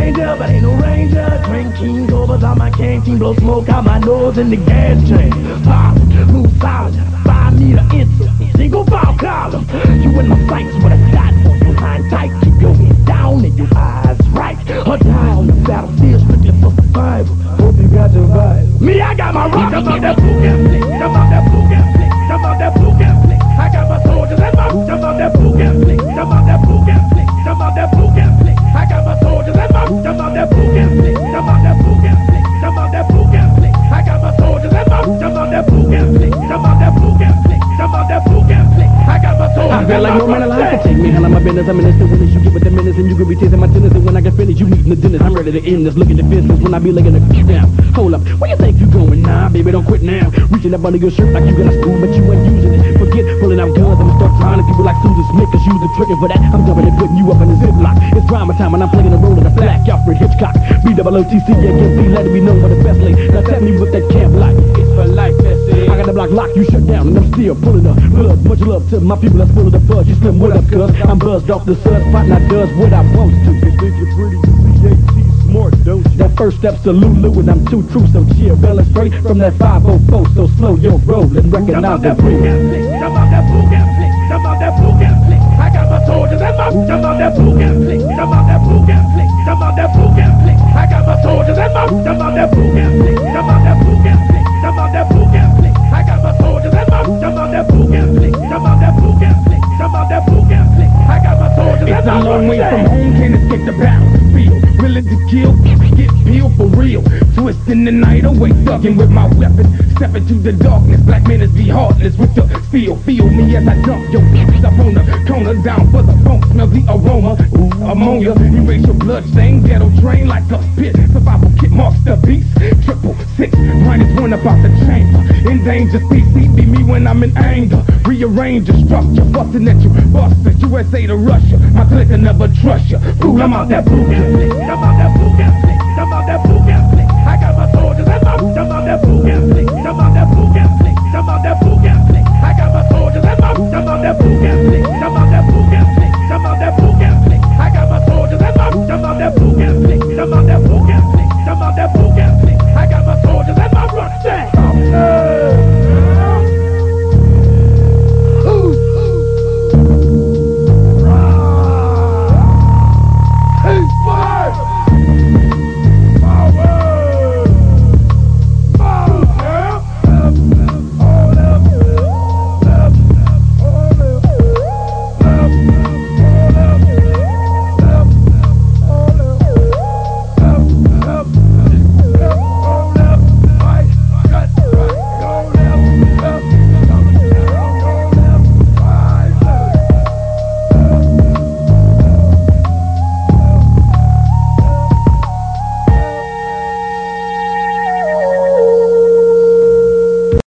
stranger, but ain't no ranger. Drink King Cobras on my canteen, blow smoke out my nose in the gas chain. Pop, move solid, 5 meter insert, single file column. You in my sights with a shot on your hind tight. Keep your head down and your eyes right. Or down, the battlefield strictly for survival. Hope you got your vibe. Me, I got my rock, I'm out that blue gas flick. I'm out that blue gas flick. I'm out that blue gas flick. I got my soldiers and my I'm out that blue gas flick. I'm out that blue gas flick. I'm out that blue gas flick. I got my soldiers and my I'm out that blue gas flick. I'm out that blue gas flick. I'm out that blue gas flick. I got my soldiers and my I'm out that blue gas flick. I'm out that blue gas flick. I'm out that blue gas flick. I got my soldiers. I feel like no man alive can take me. Handle my business. I'm in this winners. You give it the minutes and you can be tasting my dinners. And when I get finished, you eating the dinners. I'm ready to end this. Look at the fences when I be looking to get down. Hold up, where you think you going? Nah, baby, don't quit now. Reaching up under your shirt like you got a spoon, but you ain't using it. Forget pulling out guns. I'ma start trying to people like Susan Smith, cause use the trigger for that. I'm dumping and putting you up in the ziplock. It's drama time and I'm playing the role of the black Alfred Hitchcock. BOOTC against me, let it be known for the best lane. Now tap me with that camp light. It's for life, that's it. I got the block locked, you shut down, and I'm still pulling up blood. Much love to my people that's full of the fudge. You slim, what up, cuz? I'm buzzed off the sun spot, now does what I want to. You think you're pretty, you CAT smart, don't you? That first step's to Lulu, and I'm too true, so chill. Bailing straight from that 504, so slow your roll and recognize the real. I'm out that blue gas flick. I'm out that blue gas flick. I got my soldiers and my I'm out that blue gas flick. I'm out that blue gas flick. I'm out that blue gas flick. I got my soldiers and my I'm out that blue gas flick. I'm out that blue gas flick. I'm out that blue gas flick. I got my soldiers and my I'm out that blue gas flick. I'm out that blue gas flick. I'm out that blue gas flick. I got my soldiers and my. It's a long way from home, can't escape the battlefield. Willing to kill, get peeled for real. Twisting the night away, thugging with my weapon. Step into the darkness, black men is be heartless with the feel. Feel me as I dump your bitch up on the corner, down for the funk, smell the aroma. Ammonia, erase your blood stain, ghetto drain like a pit. Survival kit marks the beast. 666, minus one about the chamber. In danger, CC be me when I'm in anger. Rearrange your structure, busting at you, busters. USA to Russia, my clique will never trust you. Fool, I'm out that blue gas flick. I'm out that blue gas flick.